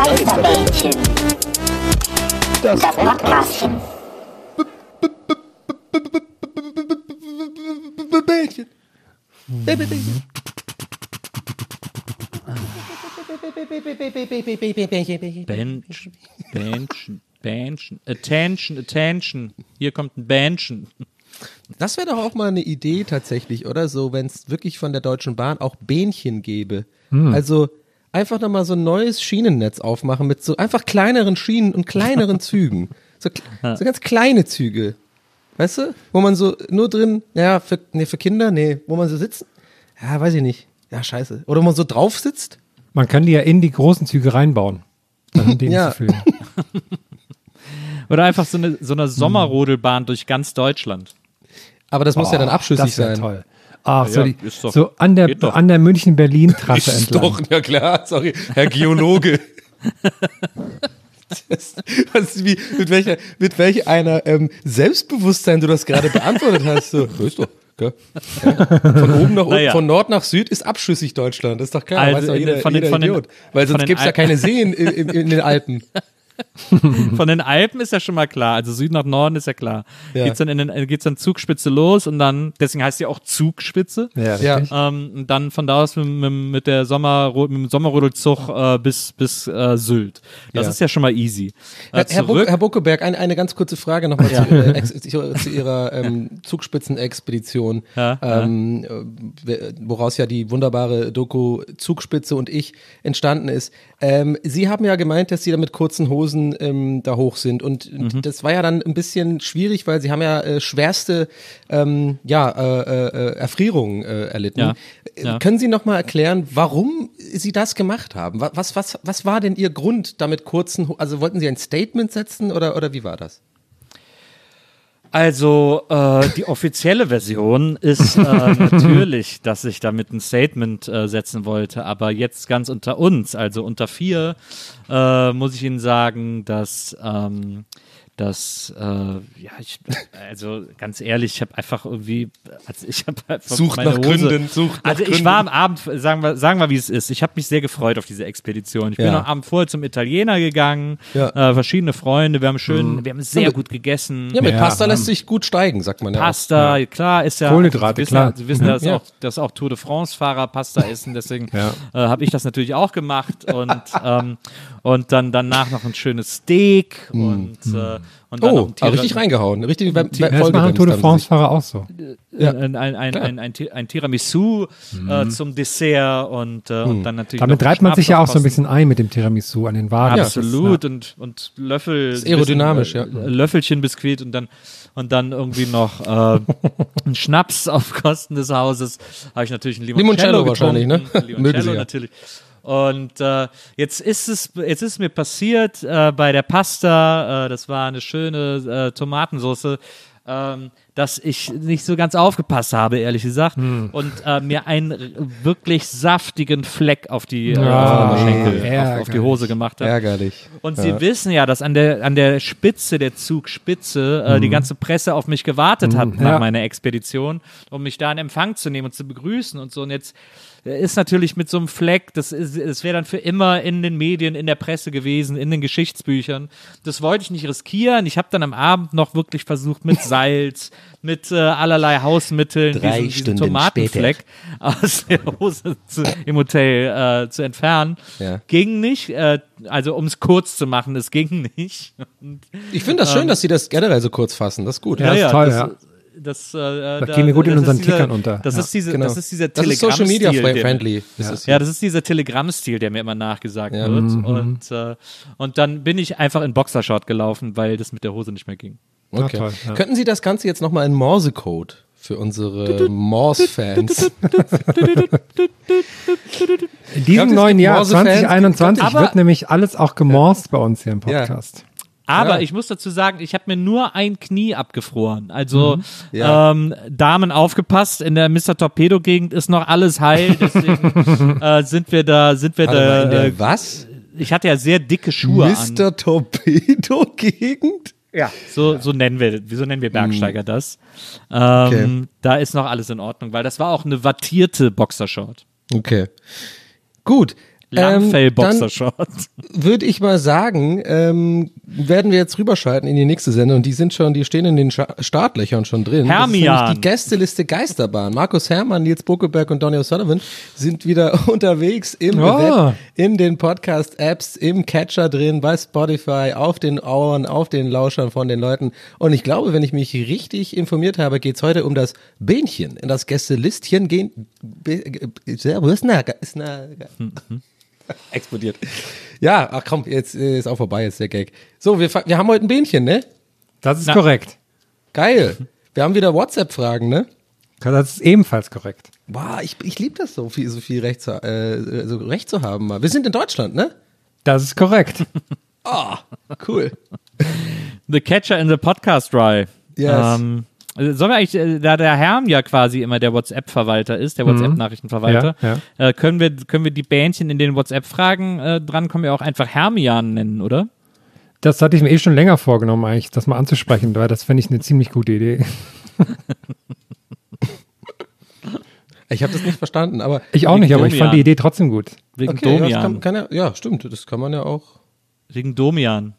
Geisterbällchen. Das Podcastchen. Bällchen. Attention. Hier kommt ein Bähnchen. Das wäre doch auch mal eine Idee tatsächlich, oder? So, wenn es wirklich von der Deutschen Bahn auch Bähnchen gäbe. Also einfach nochmal so ein neues Schienennetz aufmachen mit so einfach kleineren Schienen und kleineren Zügen. So ganz kleine Züge. Weißt du? Wo man so nur drin, für Kinder, wo man so sitzt. Ja, weiß ich nicht. Ja, scheiße. Oder wo man so drauf sitzt. Man kann die ja in die großen Züge reinbauen. Um den zu füllen. Oder einfach so eine Sommerrodelbahn durch ganz Deutschland. Aber das muss ja dann abschüssig das sein. Toll. Ach, Ja, so an der München-Berlin-Trasse Ist entlang. doch, ja klar, sorry, Herr Geologe. Mit welch einer Selbstbewusstsein du das gerade beantwortet hast. So, ist doch, gell? Ja. Von oben nach unten, von Nord nach Süd ist abschüssig Deutschland. Das ist doch klar, Also weiß doch jeder von den Idiot. Weil sonst gibt es ja keine Seen in den Alpen. Von den Alpen ist ja schon mal klar, also Süden nach Norden ist ja klar. Ja. Geht's dann Zugspitze los und dann, deswegen heißt sie auch Zugspitze. Ja, Ja. richtig. Und dann von da aus mit dem Sommerrodelzug bis Sylt. Das Ja. ist ja schon mal easy. Herr Buckeberg, eine ganz kurze Frage nochmal zu Ihrer Zugspitzenexpedition, woraus ja die wunderbare Doku Zugspitze und ich entstanden ist. Sie haben ja gemeint, dass Sie da mit kurzen Hosen da hoch sind und das war ja dann ein bisschen schwierig, weil Sie haben ja schwerste Erfrierungen erlitten. Ja. Ja. Können Sie noch mal erklären, warum Sie das gemacht haben? Was war denn Ihr Grund, damit also wollten Sie ein Statement setzen oder wie war das? Also die offizielle Version ist natürlich, dass ich damit ein Statement setzen wollte, aber jetzt ganz unter uns, also unter 4, muss ich Ihnen sagen, dass also ganz ehrlich, ich habe einfach irgendwie, Sucht nach Gründen. Ich war am Abend, sagen wir, wie es ist. Ich habe mich sehr gefreut auf diese Expedition. Ich bin am Abend vorher zum Italiener gegangen, verschiedene Freunde, wir haben sehr gut gegessen. Ja, mit Pasta lässt sich gut steigen, sagt man ja. Pasta, klar, ist ja. Kohlenhydrate, klar. Sie wissen, dass auch Tour de France-Fahrer Pasta essen, deswegen habe ich das natürlich auch gemacht und dann danach noch ein schönes Steak und dann noch ein richtig reingehauen. Richtig Das machen Tour de France-Fahrer auch so. ein Tiramisu zum Dessert und dann natürlich. Damit noch reibt man sich ja auch so ein bisschen bisschen ein mit dem Tiramisu an den Waden. Absolut und Löffel. Das ist aerodynamisch, Löffelchen-Biskuit und dann irgendwie noch einen Schnaps auf Kosten des Hauses. Habe ich natürlich einen Limoncello wahrscheinlich, ne? Limoncello natürlich. Und jetzt ist es mir passiert bei der Pasta, das war eine schöne Tomatensauce, dass ich nicht so ganz aufgepasst habe, ehrlich gesagt, und mir einen wirklich saftigen Fleck auf die Schenkel, auf die Hose gemacht habe. Ärgerlich. Und Sie wissen ja, dass an der Spitze der Zugspitze die ganze Presse auf mich gewartet hat nach meiner Expedition, um mich da in Empfang zu nehmen und zu begrüßen und so. Und jetzt ist natürlich mit so einem Fleck, das wäre dann für immer in den Medien, in der Presse gewesen, in den Geschichtsbüchern. Das wollte ich nicht riskieren. Ich habe dann am Abend noch wirklich versucht, mit Salz, mit allerlei Hausmitteln diesen Tomatenfleck aus der Hose im Hotel zu entfernen. Ja. Ging nicht, also um es kurz zu machen, es ging nicht. Und, Ich finde das schön, dass Sie das generell so kurz fassen. Das ist gut. Ja, das ist toll, Das gehen wir gut in unseren Tickern unter. Das ist dieser Das ist Telegram-Stil. Social Media friendly. Das ist dieser Telegram-Stil, der mir immer nachgesagt wird. Und dann bin ich einfach in Boxershort gelaufen, weil das mit der Hose nicht mehr ging. Okay. Toll, ja. Könnten Sie das Ganze jetzt nochmal in Morsecode für unsere Morse-Fans? In diesem neuen Jahr Morse-Fans, 2021 wird nämlich alles auch gemorst bei uns hier im Podcast. Aber ich muss dazu sagen, ich habe mir nur ein Knie abgefroren. Also Damen aufgepasst, in der Mr. Torpedo-Gegend ist noch alles heil, deswegen sind wir da. In der was? Ich hatte ja sehr dicke Schuhe an. Mr. Torpedo-Gegend? Ja. So nennen wir Bergsteiger das. Okay. Da ist noch alles in Ordnung, weil das war auch eine wattierte Boxershort. Okay. Gut. Lammfell-Boxershorts. Würde ich mal sagen, werden wir jetzt rüberschalten in die nächste Sendung. Die stehen in den Startlöchern schon drin. Hermian. Das ist nämlich die Gästeliste Geisterbahn. Markus Herrmann, Nils Buckelberg und Donny O'Sullivan sind wieder unterwegs im Web, in den Podcast-Apps, im Catcher drin, bei Spotify, auf den Ohren, auf den Lauschern von den Leuten. Und ich glaube, wenn ich mich richtig informiert habe, geht es heute um das Bähnchen, in das Gästelistchen gehen. Explodiert. Ja, ach komm, jetzt ist auch vorbei, jetzt der Gag. So, wir haben heute ein Bähnchen, ne? Das ist korrekt. Geil. Wir haben wieder WhatsApp-Fragen, ne? Das ist ebenfalls korrekt. Boah, ich liebe das so viel Recht zu haben. Mal. Wir sind in Deutschland, ne? Das ist korrekt. Oh, cool. The Catcher in the Podcast Rye. Yes. Sollen wir eigentlich, da der Herm ja quasi immer der WhatsApp-Verwalter ist, der WhatsApp-Nachrichtenverwalter, können wir die Bähnchen in den WhatsApp-Fragen dran, können wir auch einfach Hermian nennen, oder? Das hatte ich mir schon länger vorgenommen, eigentlich, das mal anzusprechen, weil das fände ich eine ziemlich gute Idee. Ich habe das nicht verstanden, aber... Ich auch nicht, aber ich fand die Idee trotzdem gut. Wegen okay, Domian. Ja, stimmt, das kann man ja auch... Wegen Domian.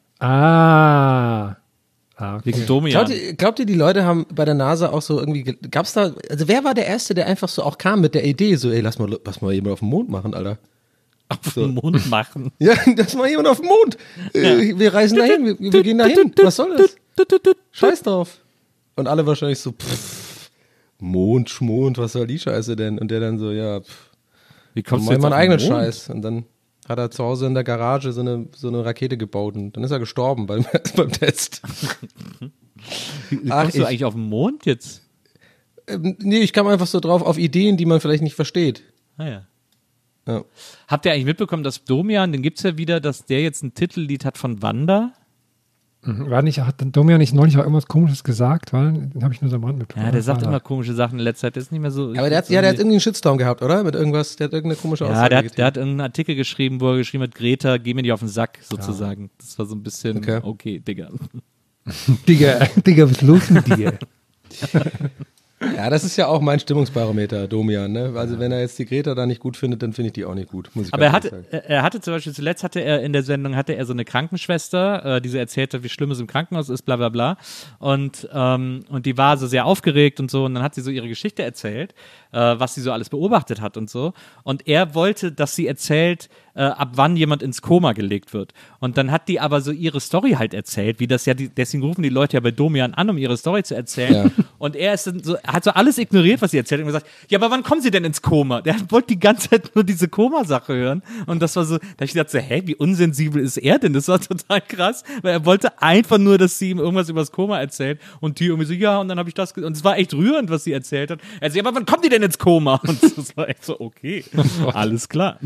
Okay. Wegen Domian. Glaubt ihr, die Leute haben bei der NASA auch so irgendwie, gab's da, also wer war der Erste, der einfach so auch kam mit der Idee, so, ey, lass mal jemand auf den Mond machen, Alter. Auf den Mond machen. Ja, lass mal jemand auf den Mond. Wir reisen dahin, wir gehen dahin. Was soll das? Scheiß drauf. Und alle wahrscheinlich so, Mond, Schmond, was soll die Scheiße denn? Und der dann so, ja, Wie kommst mach du jetzt mal einen auf den eigenen Mond? Scheiß. Und dann hat er zu Hause in der Garage so eine Rakete gebaut und dann ist er gestorben beim Test. Wie kommst du eigentlich auf den Mond jetzt? Nee, ich kam einfach so drauf auf Ideen, die man vielleicht nicht versteht. Ja. Ja. Habt ihr eigentlich mitbekommen, dass Domian, den gibt's ja wieder, dass der jetzt ein Titellied hat von Wanda? Hat Domian nicht neulich auch irgendwas Komisches gesagt? Den habe ich nur so am Rand mitbekommen. Ja, der sagt immer komische Sachen in letzter Zeit. Der ist nicht mehr so. Aber der hat irgendwie einen Shitstorm gehabt, oder? Mit irgendwas, der hat irgendeine komische Aussage der hat irgendeinen Artikel geschrieben, wo er geschrieben hat, Greta, geh mir nicht auf den Sack, sozusagen. Das war so ein bisschen, okay Digga. Digga, was ist los mit dir? Ja, das ist ja auch mein Stimmungsbarometer, Domian, ne? Also wenn er jetzt die Greta da nicht gut findet, dann finde ich die auch nicht gut. Muss ich Aber ganz ehrlich sagen. er hatte zum Beispiel, zuletzt hatte er in der Sendung, so eine Krankenschwester, die so erzählt hat, wie schlimm es im Krankenhaus ist, bla bla bla. Und die war so sehr aufgeregt und so. Und dann hat sie so ihre Geschichte erzählt, was sie so alles beobachtet hat und so. Und er wollte, dass sie erzählt, ab wann jemand ins Koma gelegt wird. Und dann hat die aber so ihre Story halt erzählt, wie das ja, deswegen rufen die Leute ja bei Domian an, um ihre Story zu erzählen. Ja. Und er ist dann so, hat so alles ignoriert, was sie erzählt hat und gesagt, ja, aber wann kommen sie denn ins Koma? Der wollte die ganze Zeit nur diese Koma-Sache hören. Und das war so, da hab ich gedacht so, wie unsensibel ist er denn? Das war total krass, weil er wollte einfach nur, dass sie ihm irgendwas über das Koma erzählt und die irgendwie so, ja, und dann habe ich das, und es war echt rührend, was sie erzählt hat. Er so, ja, aber wann kommen die denn ins Koma? Und das war echt so, okay, alles klar.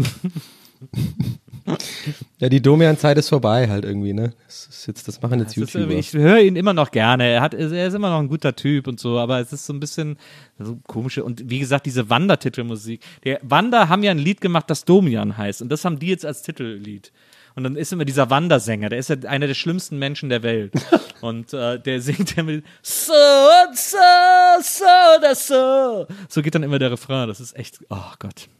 Ja, die Domian-Zeit ist vorbei halt irgendwie, ne? Das machen jetzt YouTuber. Ich höre ihn immer noch gerne. Er ist immer noch ein guter Typ und so, aber es ist so ein bisschen so komische. Und wie gesagt, diese Wanda-Titelmusik. Der Wanda haben ja ein Lied gemacht, das Domian heißt. Und das haben die jetzt als Titellied. Und dann ist immer dieser Wanda-Sänger, der ist ja einer der schlimmsten Menschen der Welt. Und der singt ja mit so und so, so oder so. So geht dann immer der Refrain. Das ist echt, oh Gott.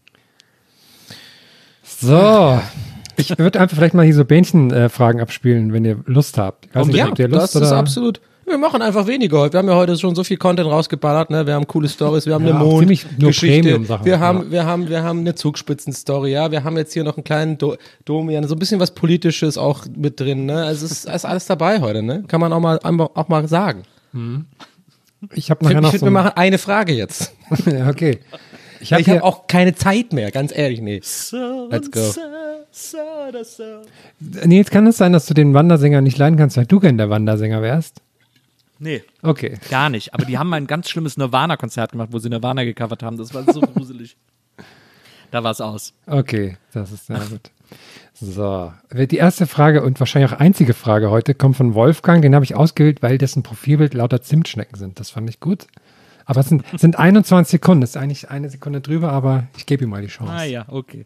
So, ich würde einfach vielleicht mal hier so Bähnchen-Fragen abspielen, wenn ihr Lust habt. Ich weiß nicht, habt ihr Lust, das ist absolut. Wir machen einfach weniger heute. Wir haben ja heute schon so viel Content rausgeballert, ne? Wir haben coole Stories, wir haben eine Mondgeschichte, wir haben eine Zugspitzen-Story, ja. Wir haben jetzt hier noch einen kleinen Domian, so ein bisschen was Politisches auch mit drin, ne? Also es ist alles dabei heute, ne? Kann man auch mal sagen. Ich habe nachher noch wir machen eine Frage jetzt. Ja, okay. Ich habe auch keine Zeit mehr, ganz ehrlich, nee. Let's go. Nils, kann es sein, dass du den Wandersänger nicht leiden kannst, weil du gern der Wandersänger wärst? Nee. Okay. Gar nicht. Aber die haben mal ein ganz schlimmes Nirvana-Konzert gemacht, wo sie Nirvana gecovert haben. Das war so gruselig. Da war es aus. Okay, das ist sehr gut. So, die erste Frage und wahrscheinlich auch einzige Frage heute kommt von Wolfgang. Den habe ich ausgewählt, weil dessen Profilbild lauter Zimtschnecken sind. Das fand ich gut. Aber es sind 21 Sekunden. Das ist eigentlich eine Sekunde drüber, aber ich gebe ihm mal die Chance. Ah ja, okay.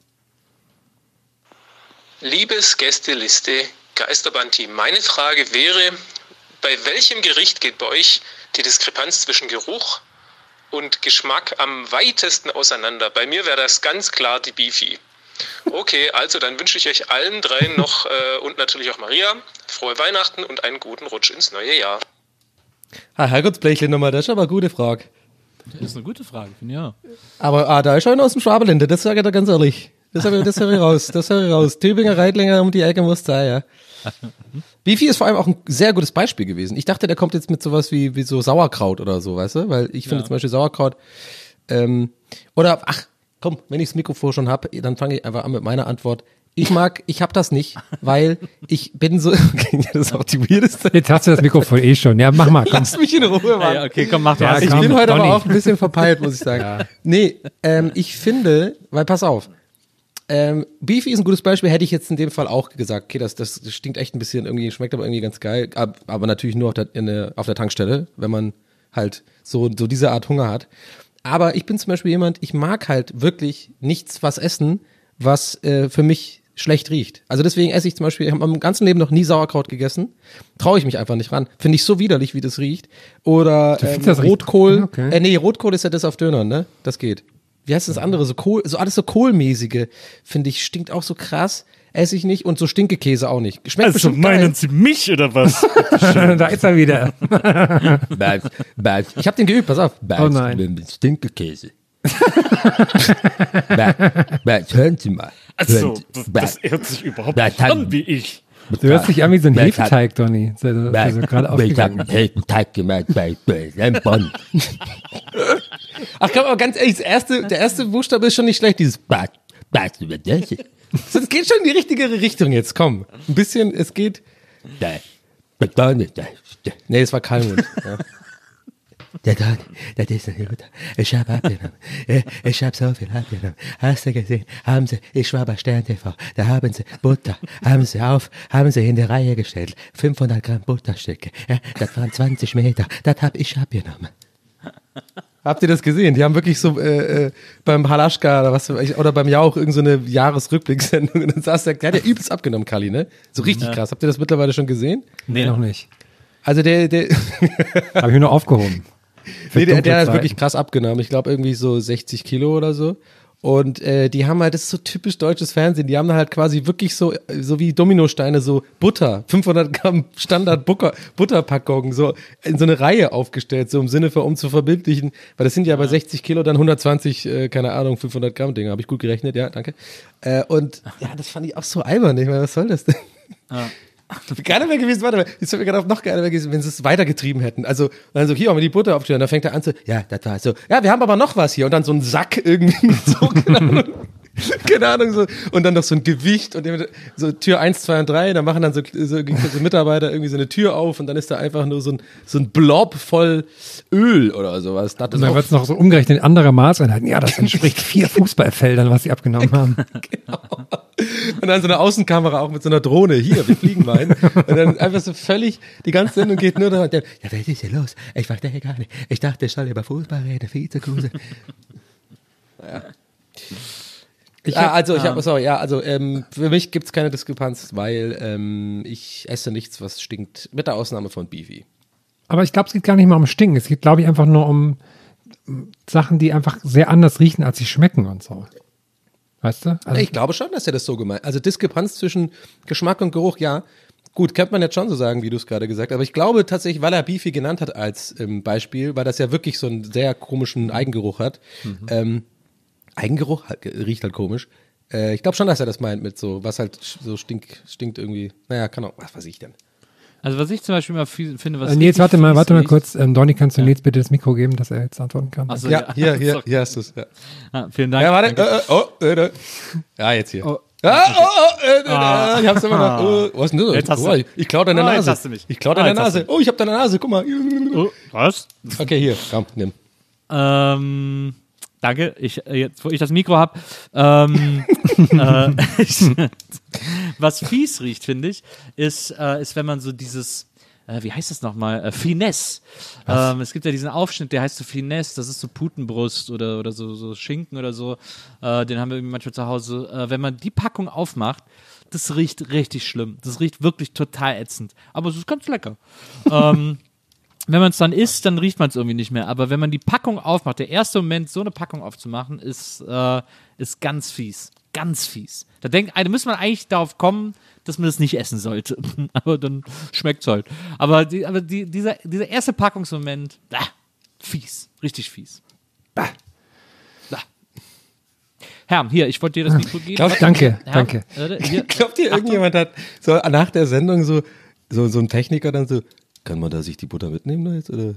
Liebes Gästeliste Geisterbahn-Team, meine Frage wäre, bei welchem Gericht geht bei euch die Diskrepanz zwischen Geruch und Geschmack am weitesten auseinander? Bei mir wäre das ganz klar die Beefy. Okay, also dann wünsche ich euch allen dreien noch und natürlich auch Maria frohe Weihnachten und einen guten Rutsch ins neue Jahr. Herrgottsblechle nochmal, das ist aber eine gute Frage. Das ist eine gute Frage, finde ich ja. Aber da ist einer aus dem Schwabenländer, das sage ich dir ganz ehrlich. Das höre ich raus. Tübinger, Reitlinger um die Ecke muss sein, ja. Beefy ist vor allem auch ein sehr gutes Beispiel gewesen. Ich dachte, der kommt jetzt mit sowas wie so Sauerkraut oder so, weißt du? Weil ich finde zum Beispiel Sauerkraut, oder, ach, komm, wenn ich das Mikrofon schon habe, dann fange ich einfach an mit meiner Antwort. Ich habe das nicht, weil ich bin so, das ist auch die weirdeste. Jetzt hast du das Mikrofon eh schon. Ja, mach mal, komm. Lass mich in Ruhe, Mann. Ja, okay, komm, mach Ja, was. Ich komm, bin heute Donny. aber auch ein bisschen verpeilt, muss ich sagen. Ja. Nee, ich finde, weil pass auf, Beefy ist ein gutes Beispiel, hätte ich jetzt in dem Fall auch gesagt, okay, das stinkt echt ein bisschen, irgendwie schmeckt aber irgendwie ganz geil, aber natürlich nur auf der Tankstelle, wenn man halt so diese Art Hunger hat. Aber ich bin zum Beispiel jemand, ich mag halt wirklich nichts was essen, was für mich schlecht riecht. Also deswegen esse ich zum Beispiel, ich habe im ganzen Leben noch nie Sauerkraut gegessen. Traue ich mich einfach nicht ran. Finde ich so widerlich, wie das riecht. Oder das Rotkohl. okay. Nee, Rotkohl ist ja das auf Dönern, ne? Das geht. Wie heißt das andere? So Kohl, so alles so Kohlmäßige, finde ich, stinkt auch so krass. Esse ich nicht und so Stinkekäse auch nicht. Schmeckt bestimmt geil. Sie mich oder was? Da ist er wieder. Ich habe den geübt, pass auf. Oh nein. Mit Stinkekäse. Hören Sie mal. Also, das hört sich überhaupt nicht an wie ich. Du hörst dich an wie so ein Hefeteig, Donny. Der gerade Ich habe aufgegangen einen Hefeteig gemacht bei Bonn. Ach komm, aber ganz ehrlich, der erste Buchstabe ist schon nicht schlecht, dieses Bad über das. Es geht schon in die richtige Richtung jetzt, komm. Ein bisschen, es geht. Nee, es war Kalmund. Ja. Das ist ein guter. Ich habe abgenommen. Ich habe so viel abgenommen. Hast du gesehen? Ich war bei Stern TV. Da haben sie Butter. Haben sie in die Reihe gestellt. 500 Gramm Butterstücke. Ja, das waren 20 Meter. Das habe ich abgenommen. Habt ihr das gesehen? Die haben wirklich so beim Halaschka oder was oder beim Jauch irgend so eine Jahresrückblickssendung und dann saß der hat ja übelst abgenommen, Kali, ne? So richtig krass. Habt ihr das mittlerweile schon gesehen? Nee, noch nicht. Also der Habe ich nur aufgehoben. nee, der hat Zeiten. wirklich krass abgenommen. Ich glaube irgendwie so 60 Kilo oder so. Und die haben halt, das ist so typisch deutsches Fernsehen, die haben da halt quasi wirklich so wie Dominosteine, so Butter, 500 Gramm Butterpackungen, so in so eine Reihe aufgestellt, so im Sinne von, um zu verbildlichen, weil das sind ja bei 60 Kilo dann 120, keine Ahnung, 500 Gramm Dinger, habe ich gut gerechnet, ja, danke. Und ja, das fand ich auch so albern, ich meine, was soll das denn? Geiler wäre gewesen, warte mal, jetzt fällt mir gerade auf, noch geiler wäre gewesen, wenn sie es weitergetrieben hätten. Also, dann so, hier haben wir die Butter aufgestellt, und dann fängt er an zu, ja, das war so, ja, wir haben aber noch was hier, und dann so ein Sack irgendwie mit so, keine Ahnung, so, und dann noch so ein Gewicht, und so Tür 1, 2 und 3, dann machen dann so Mitarbeiter irgendwie so eine Tür auf, und dann ist da einfach nur so ein Blob voll Öl oder sowas. Das Und ist dann auch wird es noch so umgerechnet in anderer Maßeinheiten. Ja, das entspricht 4 Fußballfeldern, was sie abgenommen haben. Und dann so eine Außenkamera auch mit so einer Drohne. Hier, wir fliegen mal hin. Und dann einfach so völlig, die ganze Sendung geht nur daran. Ja, was ist hier los? Ich verstehe gar nicht. Ich dachte, ich soll über Fußball reden, Vizekruse. Ja. Für mich gibt's keine Diskrepanz, weil ich esse nichts, was stinkt, mit der Ausnahme von Beefy. Aber ich glaube, es geht gar nicht mal um Stinken. Es geht, glaube ich, einfach nur um Sachen, die einfach sehr anders riechen, als sie schmecken und so. Weißt du? Also, Ich glaube schon, dass er das so gemeint. Also Diskrepanz zwischen Geschmack und Geruch, ja. Gut, könnte man jetzt schon so sagen, wie du es gerade gesagt hast. Aber ich glaube tatsächlich, weil er Beefy genannt hat als Beispiel, weil das ja wirklich so einen sehr komischen Eigengeruch hat. Eigengeruch riecht halt komisch. Ich glaube schon, dass er das meint mit so, was halt so stinkt irgendwie. Naja, kann auch, was weiß ich denn? Also was ich zum Beispiel mal finde, was Nils, warte mal riecht. kurz. Donny, kannst du Nils bitte das Mikro geben, dass er jetzt antworten kann? Ach so, Ja, hier hast du es. Ja. Vielen Dank. Ja, warte. Danke. Ja, jetzt hier. Oh. Ich hab's immer noch. Was ist denn das? Jetzt hast du- Oh, ich klau deine jetzt Nase. hast du mich. Ich klau deine Jetzt hast Nase. Oh, ich hab deine Nase. Guck mal. Oh, was? Okay, hier. Komm, nimm. Danke, jetzt, wo ich das Mikro habe. Was fies riecht, finde ich, ist, wenn man so dieses, wie heißt das nochmal? Finesse. Es gibt ja diesen Aufschnitt, der heißt so Finesse, das ist so Putenbrust oder so Schinken oder so. Den haben wir irgendwie manchmal zu Hause. Wenn man die Packung aufmacht, das riecht richtig schlimm. Das riecht wirklich total ätzend. Aber es ist ganz lecker. Wenn man es dann isst, dann riecht man es irgendwie nicht mehr. Aber wenn man die Packung aufmacht, der erste Moment, so eine Packung aufzumachen, ist ganz fies. Ganz fies. Da müsste man eigentlich darauf kommen, dass man das nicht essen sollte. Aber dann schmeckt's halt. Aber dieser erste Packungsmoment, fies. Richtig fies. Bah. Herr, hier, ich wollte dir das Mikro geben. Danke. Glaubt ihr, irgendjemand hat so nach der Sendung so ein Techniker dann so, kann man da sich die Butter mitnehmen da jetzt, oder?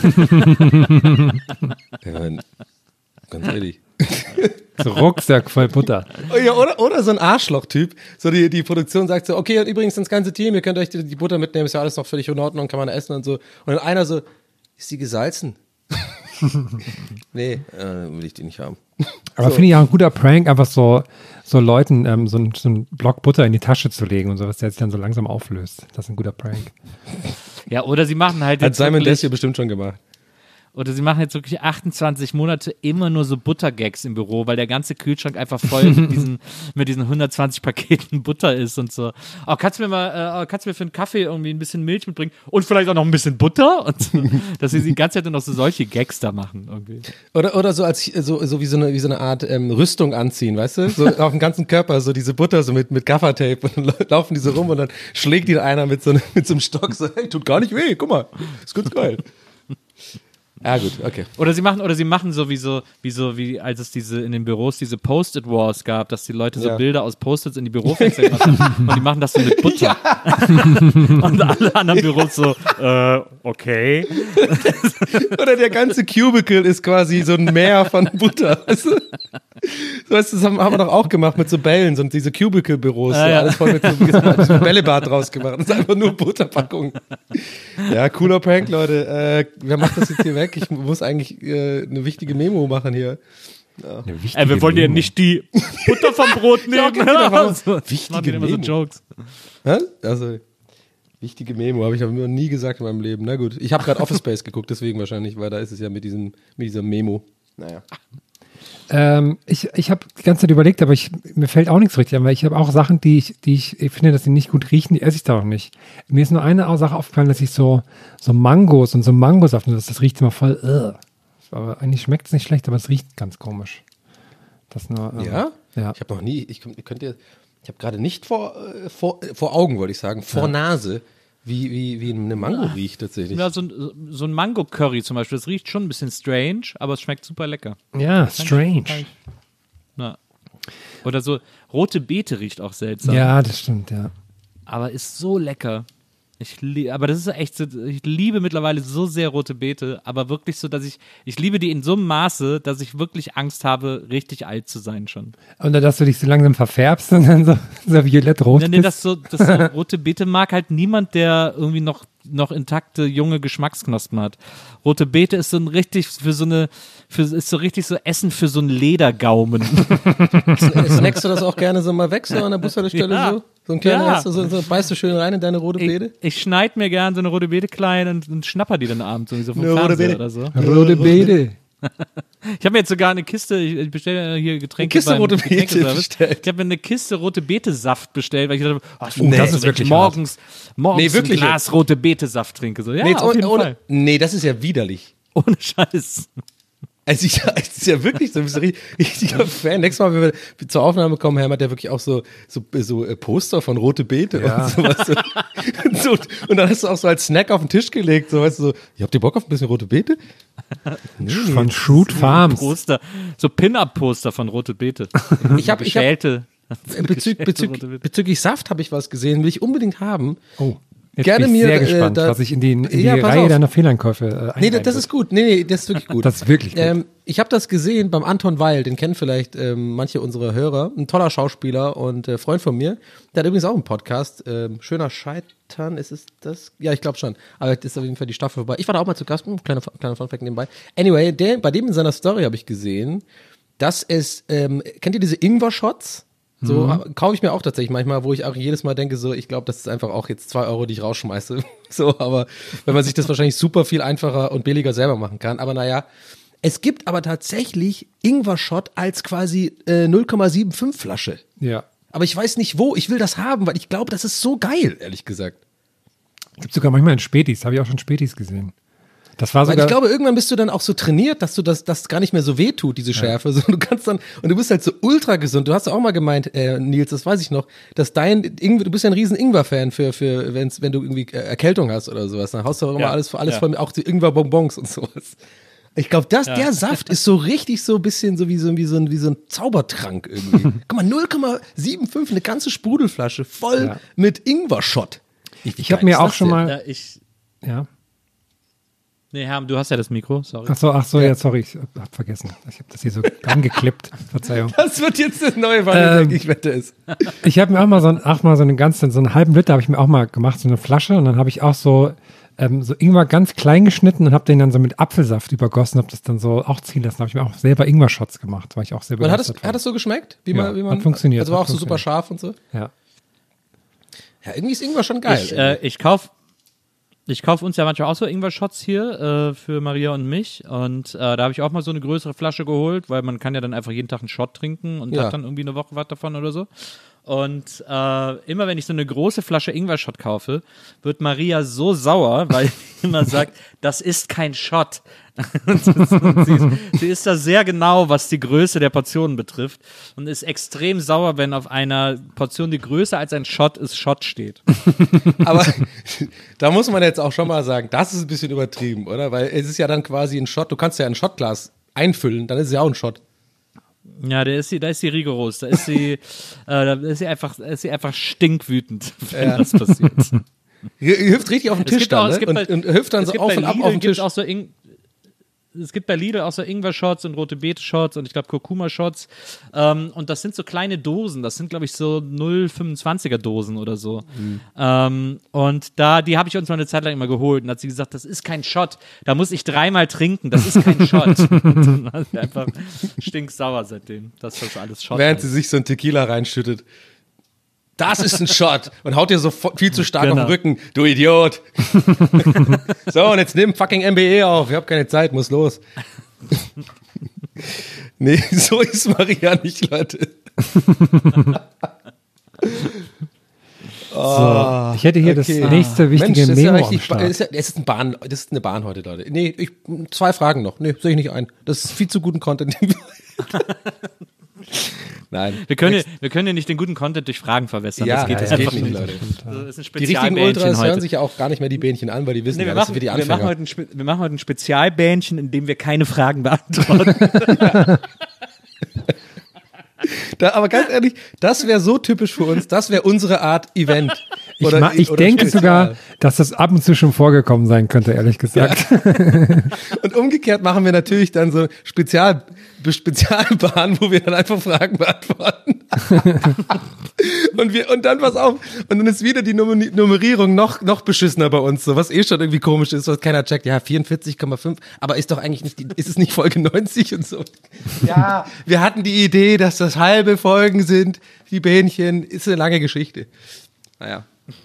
Ich meine, ganz ehrlich. So Rucksack voll Butter. Ja, oder so ein Arschloch-Typ. So die Produktion sagt so, okay, und übrigens das ganze Team, ihr könnt euch die Butter mitnehmen, ist ja alles noch völlig in Ordnung, kann man essen und so. Und dann einer so, ist die gesalzen? Nee, will ich die nicht haben. Aber finde ich auch ein guter Prank, einfach so Leuten so ein Block Butter in die Tasche zu legen und sowas, der sich dann so langsam auflöst. Das ist ein guter Prank. Ja, oder sie machen halt Hat Simon Desio bestimmt schon gemacht. Oder sie machen jetzt wirklich 28 Monate immer nur so Buttergags im Büro, weil der ganze Kühlschrank einfach voll mit diesen 120 Paketen Butter ist und so. Oh, kannst du mir für einen Kaffee irgendwie ein bisschen Milch mitbringen und vielleicht auch noch ein bisschen Butter? Und so, dass sie die ganze Zeit nur noch so solche Gags da machen irgendwie. Oder so als so wie so eine Art Rüstung anziehen, weißt du? So auf dem ganzen Körper, so diese Butter so mit Gaffertape und dann laufen die so rum und dann schlägt ihn einer mit so einem Stock so, hey, tut gar nicht weh, guck mal, ist ganz geil. Ja, gut, okay. Oder sie machen so wie als es in den Büros diese Post-it-Wars gab, dass die Leute so Bilder aus Post-its in die Bürofenster gemacht haben und die machen das so mit Butter. Ja. Und alle anderen Büros so, okay. Oder der ganze Cubicle ist quasi so ein Meer von Butter, weißt du? Das haben wir doch auch gemacht mit so Bällen, so diese Cubicle-Büros, so alles voll mit so Bällebad draus gemacht. Das ist einfach nur Butterpackung. Ja, cooler Prank, Leute. Wer macht das jetzt hier weg? Ich muss eigentlich eine wichtige Memo machen hier. Ja. Wir wollen ja nicht die Butter vom Brot nehmen. Wichtige Memo. So Jokes. Also, wichtige Memo habe ich aber noch nie gesagt in meinem Leben. Na gut, ich habe gerade Office Space geguckt, deswegen wahrscheinlich, weil da ist es ja mit dieser Memo. Naja. Ich habe die ganze Zeit überlegt, aber mir fällt auch nichts richtig an, weil ich habe auch Sachen, die ich finde, dass sie nicht gut riechen, die esse ich da auch nicht. Mir ist nur eine Sache aufgefallen, dass ich so Mangos und so Mangosaft, das riecht immer voll, aber eigentlich schmeckt es nicht schlecht, aber es riecht ganz komisch. Das nur, ja? Ja. Ich habe noch nie, ich habe gerade nicht vor Augen, wollte ich sagen, vor Nase, wie eine Mango riecht tatsächlich. Ja, so ein Mango-Curry zum Beispiel, das riecht schon ein bisschen strange, aber es schmeckt super lecker. Ja, strange. Na. Oder so rote Beete riecht auch seltsam. Ja, das stimmt, ja. Aber ist so lecker. Aber das ist echt so, ich liebe mittlerweile so sehr rote Beete, aber wirklich so, dass ich liebe die in so einem Maße, dass ich wirklich Angst habe, richtig alt zu sein schon. Und dass du dich so langsam verfärbst und dann so violett-rot bist? Das so rote Beete mag halt niemand, der irgendwie noch intakte junge Geschmacksknospen hat. Rote Beete ist so ein richtig ist so richtig so Essen für so einen Ledergaumen. Snackst du das auch gerne so mal weg, so an der Bushaltestelle so? So ein kleiner, so beißt du schön rein in deine rote Beete? Ich schneide mir gerne so eine rote Beete klein und schnapper die dann abends so vom Fernseher oder so. Rote Beete. Ich habe mir jetzt sogar eine Kiste, ich bestelle hier Getränke. Eine Kiste rote Beete bestellt. Ich habe mir eine Kiste rote Beete-Saft bestellt, weil ich dachte, das ist wirklich morgens wirklich ein Glas rote Beete-Saft trinke. So, ja, auf jeden Fall. Nee, das ist ja widerlich. Ohne Scheiß. Also ich ist ja wirklich so ein richtiger Fan. Nächstes Mal, wenn wir zur Aufnahme kommen, Herr, hat der wirklich auch so Poster von rote Beete und sowas. Und dann hast du auch so als Snack auf den Tisch gelegt, so weißt du, ihr habt ihr Bock auf ein bisschen rote Beete? Von Shoot Farms. Poster, so Pin-Up-Poster von rote Beete. Bezüglich Saft habe ich was gesehen, will ich unbedingt haben. Oh. Jetzt bin ich sehr gespannt, was ich in die Reihe deiner Fehleinkäufe Nee, das ist gut. Nee, das ist wirklich gut. Das ist wirklich gut. Ich habe das gesehen beim Anton Weil, den kennen vielleicht manche unserer Hörer. Ein toller Schauspieler und Freund von mir. Der hat übrigens auch einen Podcast. Schöner Scheitern, ist es das? Ja, ich glaube schon. Aber das ist auf jeden Fall die Staffel vorbei. Ich war da auch mal zu Gast. Kleiner Funfact nebenbei. Anyway, bei dem in seiner Story habe ich gesehen, dass es, kennt ihr diese Ingwer-Shots? So kaufe ich mir auch tatsächlich manchmal, wo ich auch jedes Mal denke, so, ich glaube, das ist einfach auch jetzt 2 Euro, die ich rausschmeiße. So, aber wenn man sich das wahrscheinlich super viel einfacher und billiger selber machen kann. Aber naja, es gibt aber tatsächlich Ingwer-Shot als quasi 0,75 Flasche. Ja. Aber ich weiß nicht wo, ich will das haben, weil ich glaube, das ist so geil, ehrlich gesagt. Gibt sogar manchmal in Spätis, habe ich auch schon Spätis gesehen. Das war Weil sogar, ich glaube, irgendwann bist du dann auch so trainiert, dass du das gar nicht mehr so wehtut, diese Schärfe. So, du kannst dann, und du bist halt so ultra gesund. Du hast ja auch mal gemeint, Nils, das weiß ich noch, dass du bist ja ein riesen Ingwer-Fan wenn du irgendwie Erkältung hast oder sowas. Dann haust du auch immer alles voll, auch die Ingwer-Bonbons und sowas. Ich glaube, der Saft ist so richtig so ein bisschen so wie so ein Zaubertrank irgendwie. Guck mal, 0,75, eine ganze Sprudelflasche voll mit Ingwer-Shot. ich habe mir auch schon mal, ja. Nee, Herm, du hast ja das Mikro, sorry. Ach so, ja, sorry, ich hab vergessen. Ich habe das hier so angeklippt, Verzeihung. Das wird jetzt das neue Running ich wette es. Ich habe mir auch mal so einen halben Liter habe ich mir auch mal gemacht, so eine Flasche, und dann habe ich auch so Ingwer ganz klein geschnitten und habe den dann so mit Apfelsaft übergossen, habe das dann so auch ziehen lassen. Habe ich mir auch selber Ingwer-Shots gemacht, war ich auch sehr begeistert. Hat das so geschmeckt? Wie man, hat funktioniert. Also war auch so super scharf und so? Ja. Ja, irgendwie ist Ingwer schon geil. Ich kauf uns ja manchmal auch so Ingwer-Shots hier für Maria und mich, und da habe ich auch mal so eine größere Flasche geholt, weil man kann ja dann einfach jeden Tag einen Shot trinken und hat dann irgendwie eine Woche was davon oder so. Und immer wenn ich so eine große Flasche Ingwer-Shot kaufe, wird Maria so sauer, weil sie immer sagt, das ist kein Shot. Sie ist da sehr genau, was die Größe der Portionen betrifft, und ist extrem sauer, wenn auf einer Portion, die größer als ein Shot ist, Shot steht. Aber da muss man jetzt auch schon mal sagen, das ist ein bisschen übertrieben, oder? Weil es ist ja dann quasi ein Shot, du kannst ja ein Shotglas einfüllen, dann ist es ja auch ein Shot. Ja, da ist sie rigoros, da ist sie einfach stinkwütend, wenn das passiert. Ihr hüpft richtig auf den Tisch dann, ne? Und hüpft dann so auf und ab auf den Tisch. Es gibt bei Lidl auch so Ingwer-Shots und rote Beete-Shots und ich glaube Kurkuma-Shots. Und das sind so kleine Dosen. Das sind, glaube ich, so 0,25er Dosen oder so. Und die habe ich uns mal eine Zeit lang immer geholt. Und hat sie gesagt, das ist kein Shot. Da muss ich 3-mal trinken. Das ist kein Shot. Und dann war sie einfach stinksauer seitdem. Das ist alles Shot. Während sie sich so ein Tequila reinschüttet. Das ist ein Shot und haut dir so viel zu stark auf den Rücken, du Idiot. So, und jetzt nimm fucking MBE auf, ich hab keine Zeit, muss los. Nee, so ist Maria nicht, Leute. So, ich hätte hier das nächste wichtige Mensch, Memo ja am Start. das ist eine Bahn heute, Leute. Nee, 2 Fragen noch. Nee, sehe ich nicht ein. Das ist viel zu guten Content. Nein. Wir können ja nicht den guten Content durch Fragen verwässern. Ja, das geht einfach nicht, nicht. Leute. Das ist ein Die richtigen Spezialbähnchen Ultras heute. hören sich ja auch gar nicht mehr die Bähnchen an, weil die wissen, Nee, das ist für die Anfänger. wir machen heute ein Spezialbähnchen, in dem wir keine Fragen beantworten. Aber ganz ehrlich, das wäre so typisch für uns, das wäre unsere Art Event. Ich denke sogar, dass das ab und zu schon vorgekommen sein könnte, ehrlich gesagt. Ja. Und umgekehrt machen wir natürlich dann so Spezialbahnen, wo wir dann einfach Fragen beantworten. Und dann pass auf, und dann ist wieder die Nummerierung noch beschissener bei uns, so was schon irgendwie komisch ist, was keiner checkt. Ja, 44,5, aber ist doch eigentlich nicht, ist es nicht Folge 90 und so. Ja, wir hatten die Idee, dass das halbe Folgen sind, die Bähnchen, ist eine lange Geschichte. Naja.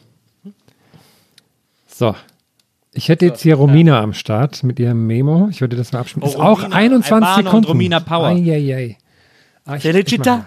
So. Ich hätte jetzt hier Romina am Start mit ihrem Memo. Ich würde das mal abspielen. Ist auch 21 Albano Sekunden. und Romina Power. Eieiei. Felicita.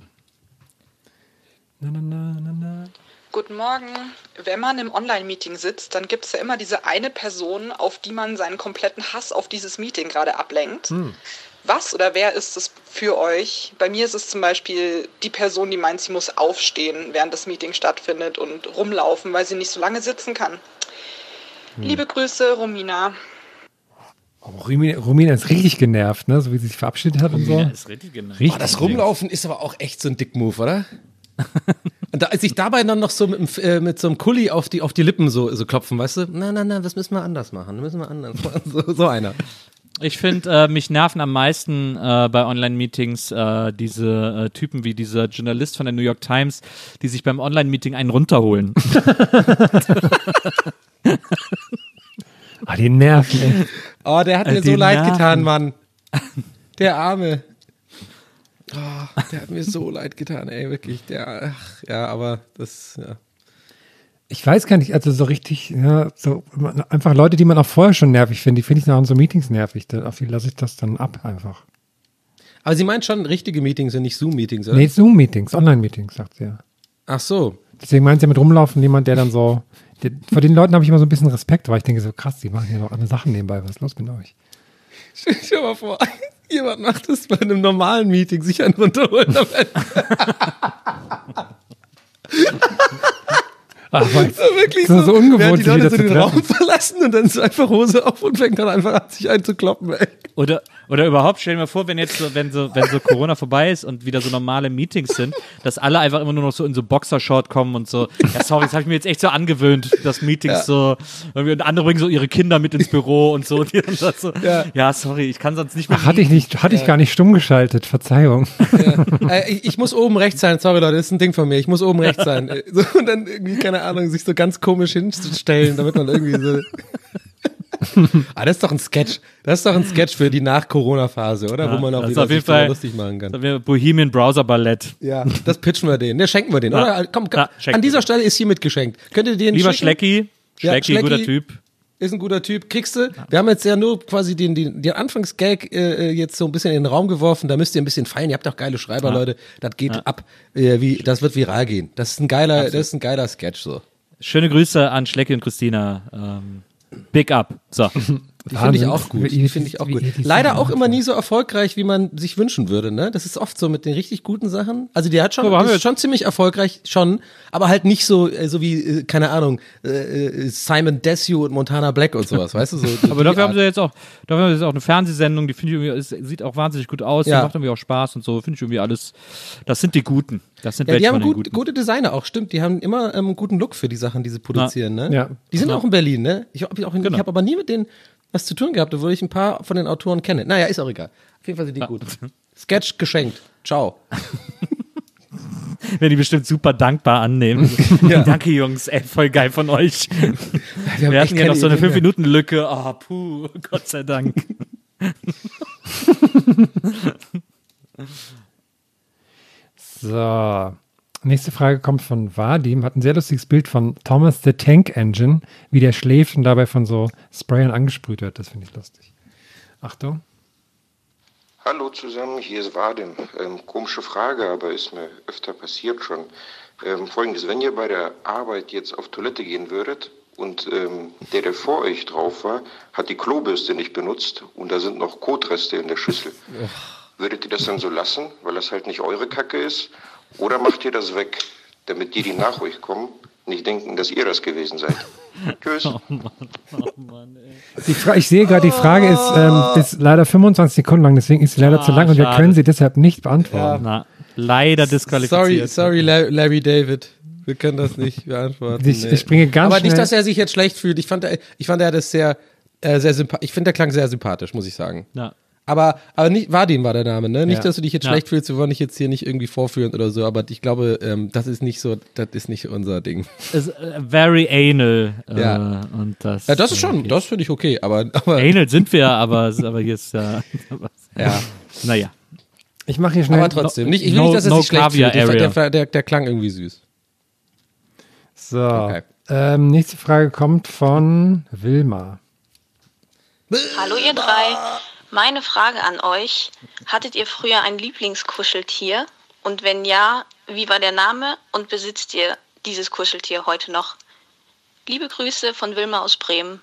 Guten Morgen. Wenn man im Online-Meeting sitzt, dann gibt es ja immer diese eine Person, auf die man seinen kompletten Hass auf dieses Meeting gerade ablenkt. Was oder wer ist es für euch? Bei mir ist es zum Beispiel die Person, die meint, sie muss aufstehen, während das Meeting stattfindet und rumlaufen, weil sie nicht so lange sitzen kann. Liebe Grüße, Romina. Oh, Romina ist richtig genervt, ne? So wie sie sich verabschiedet hat und so. Romina ist richtig genervt. Oh, das Rumlaufen ist aber auch echt so ein Dick-Move, oder? Und sich dabei dann noch so mit so einem Kuli auf die Lippen so klopfen, weißt du? Nein, das müssen wir anders machen. So einer. Ich finde, mich nerven am meisten bei Online-Meetings diese Typen wie dieser Journalist von der New York Times, die sich beim Online-Meeting einen runterholen. Die Nerven, ey. Oh, der hat mir so leid getan, Mann. Der Arme. Oh, der hat mir so leid getan, ey, wirklich. Aber das, ja. Ich weiß gar nicht, also so richtig, ja, so einfach Leute, die man auch vorher schon nervig findet, die finde ich nach so Meetings nervig. Auf die lasse ich das dann ab einfach. Aber sie meint schon richtige Meetings und nicht Zoom-Meetings, oder? Nee, Zoom-Meetings, Online-Meetings, sagt sie ja. Ach so. Deswegen meint sie mit rumlaufen jemand, der dann so Vor den Leuten habe ich immer so ein bisschen Respekt, weil ich denke so, krass, die machen hier noch andere Sachen nebenbei. Was ist los mit euch? Stell dir mal vor, jemand macht das bei einem normalen Meeting, sich einen runterholen am Ende. Ach, So wirklich so ungewohnt, während die sich Leute wieder so zu den treffen. Raum verlassen und dann ist einfach Hose auf und fängt dann einfach an, sich einzukloppen, ey. Oder überhaupt, stell dir mal vor, wenn so Corona vorbei ist und wieder so normale Meetings sind, dass alle einfach immer nur noch so in so Boxershort kommen und so, ja sorry, das habe ich mir jetzt echt so angewöhnt, dass Meetings so, und andere bringen so ihre Kinder mit ins Büro und so, die dann das so ja sorry, ich kann sonst nicht mehr. Ach, hatte ich gar nicht stumm geschaltet, Verzeihung. Ja. Ich muss oben rechts sein, sorry Leute, das ist ein Ding von mir, ich muss oben rechts sein. So, und dann irgendwie, keine Ahnung, sich so ganz komisch hinstellen, damit man irgendwie so... Das ist doch ein Sketch. Das ist doch ein Sketch für die Nach-Corona-Phase, oder? Wo man auch wieder sich drüber lustig machen kann. Bohemian Browser Ballett. Ja, das pitchen wir denen. Ne, schenken wir den, Ja. oder? Komm, Ja, an dieser Stelle ist hiermit geschenkt. Könnt ihr den Lieber schicken? Schlecki, Schlecki, guter Typ. Ist ein guter Typ. Kriegst du? Wir haben jetzt ja nur quasi den Anfangsgag jetzt so ein bisschen in den Raum geworfen. Da müsst ihr ein bisschen feiern. Ihr habt auch geile Schreiber, Leute. Das geht ab. Das wird viral gehen. Das ist ein geiler Sketch, so. Schöne Grüße an Schlecki und Christina. Big up. So. Die finde ich auch gut. Leider auch immer nie so erfolgreich, wie man sich wünschen würde, ne? Das ist oft so mit den richtig guten Sachen. Also die hat ist schon ziemlich erfolgreich, schon, aber halt nicht so wie, keine Ahnung, Simon Desue und Montana Black und sowas, weißt du? So, aber dafür haben sie jetzt auch eine Fernsehsendung, die finde ich irgendwie, sieht auch wahnsinnig gut aus, die macht irgendwie auch Spaß und so, finde ich irgendwie alles, das sind die Guten. Das sind die haben gute Designer auch, stimmt, die haben immer einen guten Look für die Sachen, die sie produzieren, ne? Ja. Die sind auch in Berlin, ne? Ich habe aber nie mit denen was zu tun gehabt, obwohl ich ein paar von den Autoren kenne. Naja, ist auch egal. Auf jeden Fall sind die gut. Sketch geschenkt. Ciao. Wenn die bestimmt super dankbar annehmen. Danke, Jungs, ey, voll geil von euch. Wir hatten ja noch so eine 5-Minuten-Lücke. Oh, puh, Gott sei Dank. So. Nächste Frage kommt von Vadim. Hat ein sehr lustiges Bild von Thomas the Tank Engine, wie der schläft und dabei von so Sprayern angesprüht wird. Das finde ich lustig. Achtung. Hallo zusammen, hier ist Vadim. Komische Frage, aber ist mir öfter passiert schon. Folgendes, wenn ihr bei der Arbeit jetzt auf Toilette gehen würdet und der vor euch drauf war, hat die Klobürste nicht benutzt und da sind noch Kotreste in der Schüssel. Würdet ihr das dann so lassen, weil das halt nicht eure Kacke ist? Oder macht ihr das weg, damit die nach euch kommen, nicht denken, dass ihr das gewesen seid? Tschüss. Oh Mann, ey. Ich sehe gerade, die Frage ist leider 25 Sekunden lang, deswegen ist sie leider zu lang und wir können sie deshalb nicht beantworten. Na, leider disqualifiziert. Sorry, Larry David. Wir können das nicht beantworten. Ich springe ganz Aber schnell. nicht, dass er sich jetzt schlecht fühlt. Ich fand er das sehr sympathisch. Ich finde, der klang sehr sympathisch, muss ich sagen. Ja. Aber nicht, Vadim war der Name, ne? Nicht, Ja. dass du dich jetzt schlecht fühlst, wir wollen dich jetzt hier nicht irgendwie vorführen oder so, aber ich glaube, das ist nicht unser Ding. Ist very anal. Ja. Und das. Ja, das ist schon, das finde ich okay, aber Anal sind wir, aber hier ist ja. ja. Naja. Ich mache hier schnell. Aber trotzdem, ich will nicht, dass er sich schlecht fühlt. Der klang irgendwie süß. So. Okay. Nächste Frage kommt von Wilma. Hallo ihr drei. Meine Frage an euch, hattet ihr früher ein Lieblingskuscheltier? Und wenn ja, wie war der Name und besitzt ihr dieses Kuscheltier heute noch? Liebe Grüße von Wilma aus Bremen.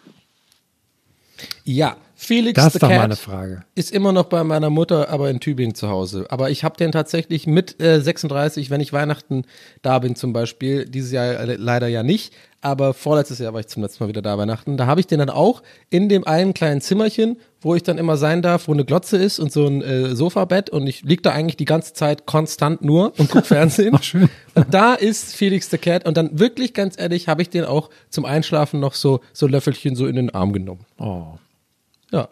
Ja, Felix Das the ist doch Cat mal eine Frage. ist immer noch bei meiner Mutter, aber in Tübingen zu Hause. Aber ich habe den tatsächlich mit 36, wenn ich Weihnachten da bin zum Beispiel, dieses Jahr leider ja nicht, aber vorletztes Jahr war ich zum letzten Mal wieder da Weihnachten, da habe ich den dann auch in dem einen kleinen Zimmerchen, wo ich dann immer sein darf, wo eine Glotze ist und so ein Sofabett und ich lieg da eigentlich die ganze Zeit konstant nur und guck Fernsehen. Ach, schön. Und da ist Felix the Cat und dann wirklich ganz ehrlich, habe ich den auch zum Einschlafen noch so Löffelchen so in den Arm genommen. Oh. Ja.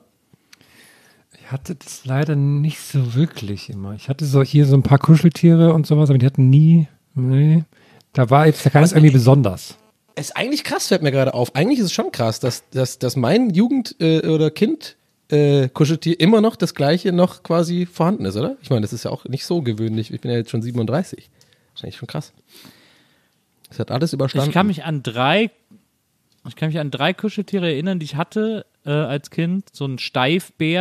Ich hatte das leider nicht so wirklich immer. Ich hatte hier so ein paar Kuscheltiere und sowas, aber die hatten nie, nee. Da war jetzt keines irgendwie besonders. Ist eigentlich krass, fällt mir gerade auf. Eigentlich ist es schon krass, dass mein Jugend- oder Kind-Kuscheltier immer noch das gleiche noch quasi vorhanden ist, oder? Ich meine, das ist ja auch nicht so gewöhnlich. Ich bin ja jetzt schon 37. Das ist eigentlich schon krass. Das hat alles überstanden. Ich kann mich an drei Kuscheltiere erinnern, die ich hatte als Kind. So ein Steifbär,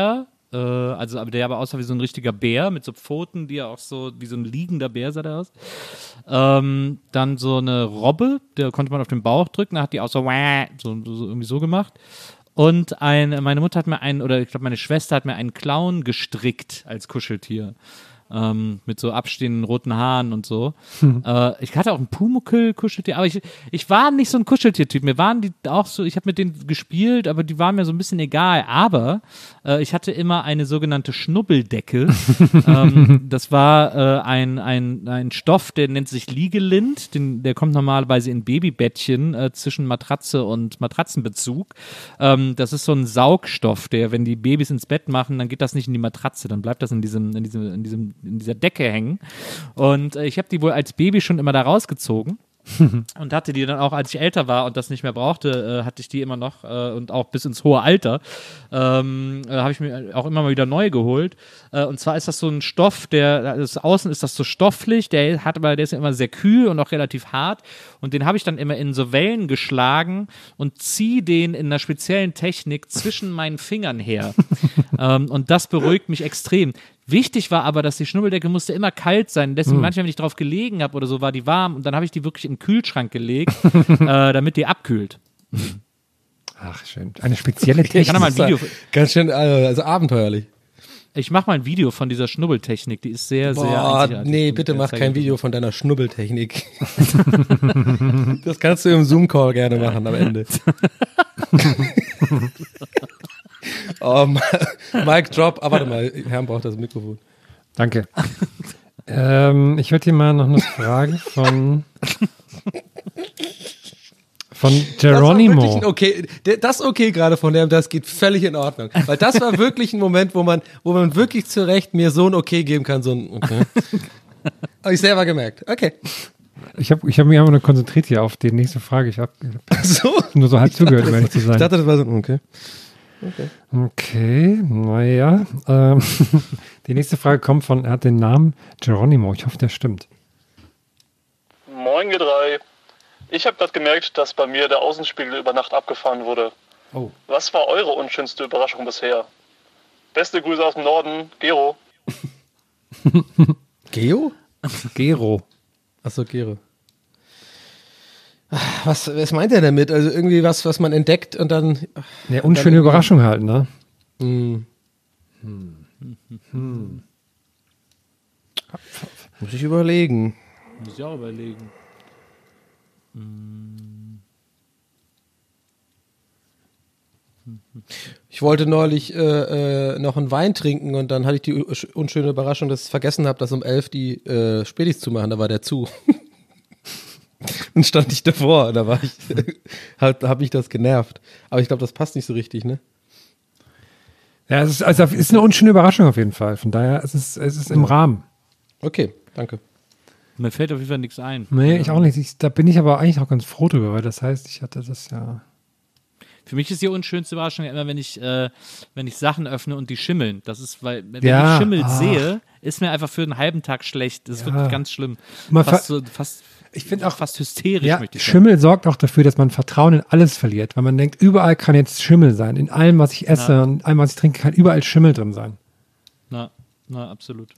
aber der aber aussah wie so ein richtiger Bär mit so Pfoten, die ja auch so, wie so ein liegender Bär sah der aus. Dann so eine Robbe, der konnte man auf den Bauch drücken, da hat die auch so irgendwie so gemacht. Und meine Mutter hat mir ich glaube meine Schwester hat mir einen Clown gestrickt als Kuscheltier. Mit so abstehenden roten Haaren und so. Ich hatte auch ein Pumuckl-Kuscheltier, aber ich war nicht so ein Kuscheltier-Typ. Mir waren die auch so, ich habe mit denen gespielt, aber die waren mir so ein bisschen egal. Aber ich hatte immer eine sogenannte Schnubbeldecke. Das war ein Stoff, der nennt sich Liegelind. Der kommt normalerweise in Babybettchen zwischen Matratze und Matratzenbezug. Das ist so ein Saugstoff, der, wenn die Babys ins Bett machen, dann geht das nicht in die Matratze, dann bleibt das in dieser Decke hängen. Und ich habe die wohl als Baby schon immer da rausgezogen und hatte die dann auch, als ich älter war und das nicht mehr brauchte, hatte ich die immer noch und auch bis ins hohe Alter habe ich mir auch immer mal wieder neu geholt. Und zwar ist das so ein Stoff, außen ist das so stofflich, der ist ja immer sehr kühl und auch relativ hart und den habe ich dann immer in so Wellen geschlagen und ziehe den in einer speziellen Technik zwischen meinen Fingern her. Und das beruhigt mich extrem. Wichtig war aber, dass die Schnubbeldecke musste immer kalt sein. Deswegen manchmal, wenn ich drauf gelegen habe oder so, war die warm. Und dann habe ich die wirklich in den Kühlschrank gelegt, damit die abkühlt. Ach, schön. Eine spezielle Technik. Ich kann mal ein Video. Ganz schön, also abenteuerlich. Ich mache mal ein Video von dieser Schnubbeltechnik. Die ist sehr, sehr einzigartig. Nee, bitte mach kein Video von deiner Schnubbeltechnik. Das kannst du im Zoom-Call gerne machen am Ende. Oh, Mic drop. Aber warte mal, Herrn braucht das Mikrofon. Danke. Ich würde hier mal noch eine Frage von Geronimo. Das okay gerade von dem, das geht völlig in Ordnung. Weil das war wirklich ein Moment, wo man wirklich zu Recht mir so ein Okay geben kann, so ein Okay. Habe ich selber gemerkt. Okay. Ich hab mich aber nur konzentriert hier auf die nächste Frage. Ich habe nur so halb zugehört, um ehrlich zu sein. Ich dachte, das war so ein Okay. Okay, naja. Die nächste Frage kommt er hat den Namen Geronimo. Ich hoffe, der stimmt. Moin, G3. Ich habe gerade gemerkt, dass bei mir der Außenspiegel über Nacht abgefahren wurde. Oh. Was war eure unschönste Überraschung bisher? Beste Grüße aus dem Norden, Gero. Geo? Gero. Achso, Gero. Was meint er damit? Also irgendwie was man entdeckt und dann... Ja, unschöne Überraschung halt, ne? Muss ich überlegen. Muss ich auch überlegen. Ich wollte neulich noch einen Wein trinken und dann hatte ich die unschöne Überraschung, dass ich vergessen habe, dass um 11 die Spätis zumachen, da war der zu. Und stand ich davor, da war ich, hab mich das genervt. Aber ich glaube, das passt nicht so richtig, ne? Ja, es ist eine unschöne Überraschung auf jeden Fall. Von daher es ist im Rahmen. Okay, danke. Mir fällt auf jeden Fall nichts ein. Nee, ich auch nicht. Da bin ich aber eigentlich auch ganz froh drüber, weil das heißt, ich hatte das ja... Für mich ist die unschönste Überraschung ja immer, wenn ich Sachen öffne und die schimmeln. Das ist, weil, wenn ich Schimmel sehe, ist mir einfach für einen halben Tag schlecht. Das ist wirklich ganz schlimm. Ich finde auch fast hysterisch, möchte ich sagen. Schimmel sorgt auch dafür, dass man Vertrauen in alles verliert, weil man denkt, überall kann jetzt Schimmel sein. In allem, was ich esse und allem, was ich trinke, kann überall Schimmel drin sein. Na, absolut.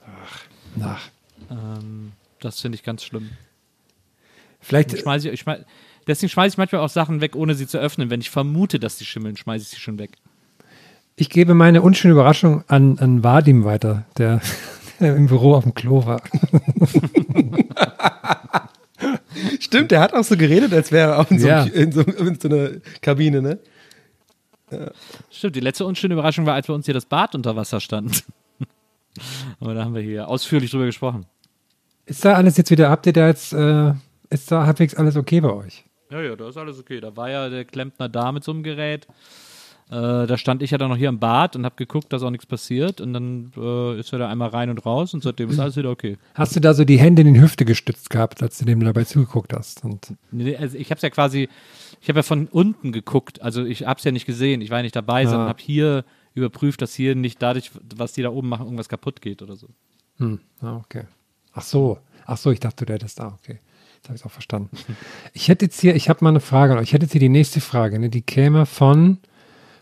Das finde ich ganz schlimm. Vielleicht deswegen schmeiße ich manchmal auch Sachen weg, ohne sie zu öffnen. Wenn ich vermute, dass die schimmeln, schmeiße ich sie schon weg. Ich gebe meine unschöne Überraschung an Vadim weiter, der im Büro auf dem Klo war. Stimmt, der hat auch so geredet, als wäre er auch in so einer Kabine, ne? Ja. Stimmt, die letzte unschöne Überraschung war, als bei uns hier das Bad unter Wasser stand. Aber da haben wir hier ausführlich drüber gesprochen. Ist da alles jetzt wieder, ist da halbwegs alles okay bei euch? Ja, da ist alles okay. Da war ja der Klempner da mit so einem Gerät. Da stand ich ja dann noch hier im Bad und habe geguckt, dass auch nichts passiert. Und dann ist er da einmal rein und raus und seitdem ist alles wieder okay. Hast du da so die Hände in die Hüfte gestützt gehabt, als du dem dabei zugeguckt hast? Nee, also ich habe ja von unten geguckt. Also ich habe es ja nicht gesehen. Ich war ja nicht dabei, sondern habe hier überprüft, dass hier nicht dadurch, was die da oben machen, irgendwas kaputt geht oder so. Okay. Ach so, ich dachte, du hättest da, okay. Jetzt habe ich es auch verstanden. Ich habe mal eine Frage an euch. Ich hätte jetzt hier die nächste Frage, ne? Die käme von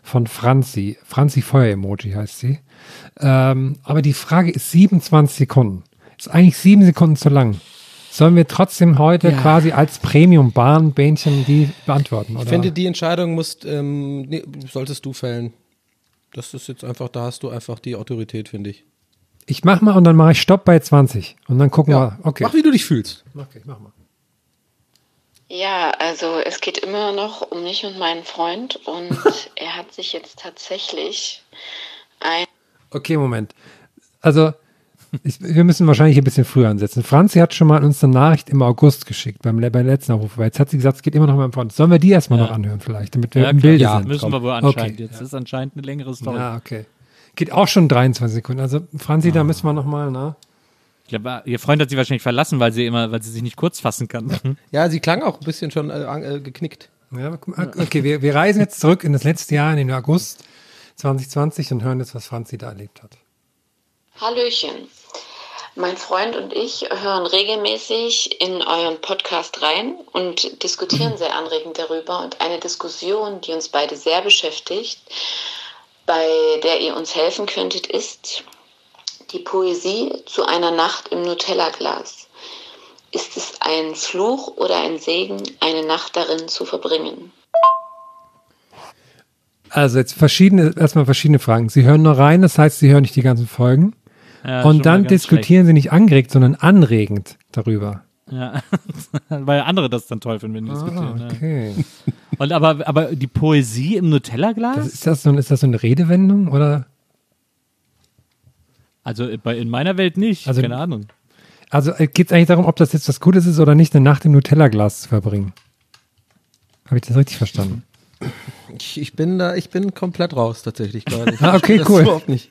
von Franzi. Franzi Feuer-Emoji heißt sie. Aber die Frage ist 27 Sekunden. Ist eigentlich 7 Sekunden zu lang. Sollen wir trotzdem heute quasi als Premium-Bahn-Bähnchen die beantworten? Oder? Ich finde, die Entscheidung solltest du fällen. Das ist jetzt einfach, da hast du einfach die Autorität, finde ich. Ich mach mal und dann mache ich Stopp bei 20. Und dann gucken wir. Okay. Mach, wie du dich fühlst. Okay, mach mal. Ja, also es geht immer noch um mich und meinen Freund und er hat sich jetzt tatsächlich Okay, Moment. Also, wir müssen wahrscheinlich ein bisschen früher ansetzen. Franzi hat schon mal uns eine Nachricht im August geschickt, beim letzten Aufruf. Weil jetzt hat sie gesagt, es geht immer noch um meinen Freund. Sollen wir die erstmal noch anhören vielleicht, damit wir im Bilde sind? Müssen wir wohl anscheinend. Jetzt ist anscheinend eine längere Story. Ja, okay. Geht auch schon 23 Sekunden. Also, Franzi, da müssen wir nochmal, ne? Ja, ihr Freund hat sie wahrscheinlich verlassen, weil sie sich nicht kurz fassen kann. Ja, sie klang auch ein bisschen schon geknickt. Ja, okay, wir reisen jetzt zurück in das letzte Jahr, in den August 2020 und hören jetzt, was Franzi da erlebt hat. Hallöchen. Mein Freund und ich hören regelmäßig in euren Podcast rein und diskutieren sehr anregend darüber. Und eine Diskussion, die uns beide sehr beschäftigt, bei der ihr uns helfen könntet, ist die Poesie zu einer Nacht im Nutella-Glas. Ist es ein Fluch oder ein Segen, eine Nacht darin zu verbringen? Also jetzt erstmal verschiedene Fragen. Sie hören nur rein, das heißt, Sie hören nicht die ganzen Folgen. Ja, und dann diskutieren Sie nicht angeregt, sondern anregend darüber. Ja, weil andere das dann toll finden, wenn die diskutieren. Okay. Und aber die Poesie im Nutella-Glas? Ist das so eine Redewendung oder? Also in meiner Welt nicht, Also, keine Ahnung. Also geht es eigentlich darum, ob das jetzt was Gutes ist oder nicht, eine Nacht im Nutella-Glas zu verbringen? Habe ich das richtig verstanden? Ich bin komplett raus tatsächlich gerade. Okay, das cool. Überhaupt nicht.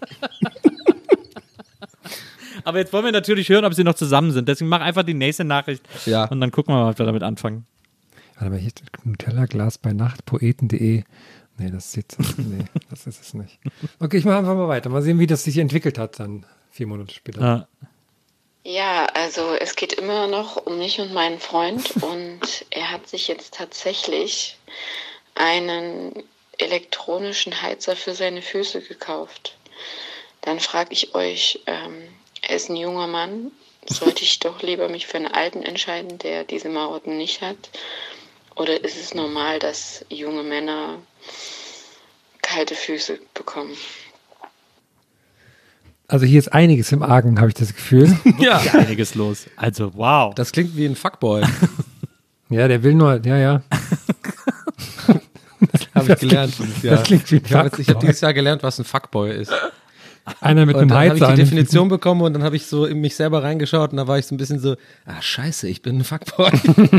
Aber jetzt wollen wir natürlich hören, ob sie noch zusammen sind. Deswegen mach einfach die nächste Nachricht und dann gucken wir mal, ob wir damit anfangen. Warte mal, hier steht Nutella-Glas bei nachtpoeten.de. Nee, das ist es nicht. Okay, ich mache einfach mal weiter. Mal sehen, wie das sich entwickelt hat dann 4 Monate später. Ja, also es geht immer noch um mich und meinen Freund und er hat sich jetzt tatsächlich einen elektronischen Heizer für seine Füße gekauft. Dann frage ich euch, er ist ein junger Mann, sollte ich doch lieber mich für einen Alten entscheiden, der diese Marotten nicht hat? Oder ist es normal, dass junge Männer kalte Füße bekommen? Also hier ist einiges im Argen, habe ich das Gefühl. Ja, einiges los. Also wow. Das klingt wie ein Fuckboy. Ja, der will nur, ja. Habe ich gelernt dieses Jahr. Das klingt wie ein Fuckboy. Ich habe dieses Jahr gelernt, was ein Fuckboy ist. Einer mit einem Heizer. Dann habe ich die Definition bekommen und dann habe ich so in mich selber reingeschaut und da war ich so ein bisschen so, scheiße, ich bin ein Fuckboy.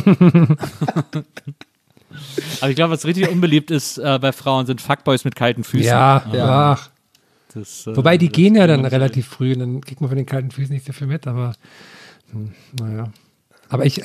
Aber ich glaube, was richtig unbeliebt ist bei Frauen, sind Fuckboys mit kalten Füßen. Ja. Ach. Wobei, die gehen ja dann relativ früh und dann kriegt man von den kalten Füßen nicht so viel mit, aber naja. Aber ist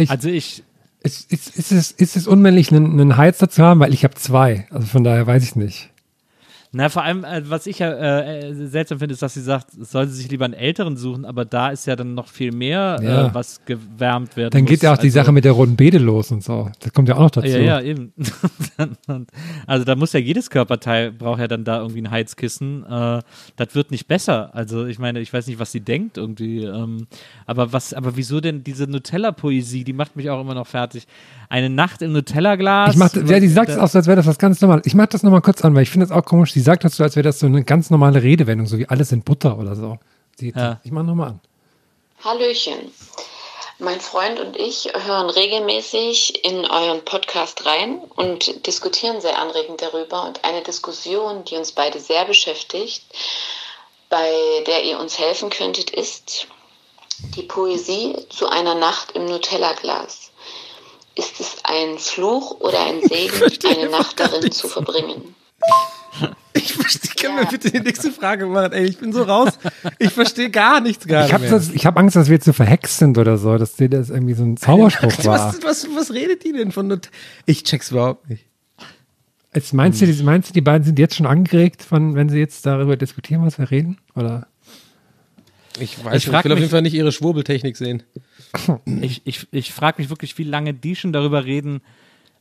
es unmännlich, einen Heizer zu haben? Weil ich habe 2, also von daher weiß ich nicht. Na, vor allem, was ich ja seltsam finde, ist, dass sie sagt, soll sie sich lieber einen Älteren suchen, aber da ist ja dann noch viel mehr, was gewärmt werden Dann geht ja auch die Sache mit der roten Beete los und so. Das kommt ja auch noch dazu. Ja, eben. Also da muss ja jedes Körperteil, braucht ja dann da irgendwie ein Heizkissen. Das wird nicht besser. Also ich meine, ich weiß nicht, was sie denkt irgendwie. Aber wieso denn diese Nutella-Poesie, die macht mich auch immer noch fertig. Eine Nacht im Nutella-Glas. Die sagt es auch so, als wäre das was ganz Normales. Ich mach das nochmal kurz an, weil ich finde das auch komisch. Sie sagt das so, als wäre das so eine ganz normale Redewendung, so wie alles in Butter oder so. Ich mach nochmal an. Hallöchen. Mein Freund und ich hören regelmäßig in euren Podcast rein und diskutieren sehr anregend darüber. Und eine Diskussion, die uns beide sehr beschäftigt, bei der ihr uns helfen könntet, ist die Poesie zu einer Nacht im Nutella-Glas. Ist es ein Fluch oder ein Segen, eine Nacht darin zu verbringen? Ich kann mir bitte die nächste Frage machen, ey, ich bin so raus. Ich verstehe gar nichts gerade Ich habe Angst, dass wir zu verhext sind oder so, dass das irgendwie so ein Zauberspruch war. Was redet die denn von Ich check's überhaupt nicht. Jetzt meinst du, die beiden sind jetzt schon angeregt, wenn sie jetzt darüber diskutieren, was wir reden? Oder? Ich will auf jeden Fall nicht ihre Schwurbeltechnik sehen. Ich frage mich wirklich, wie lange die schon darüber reden,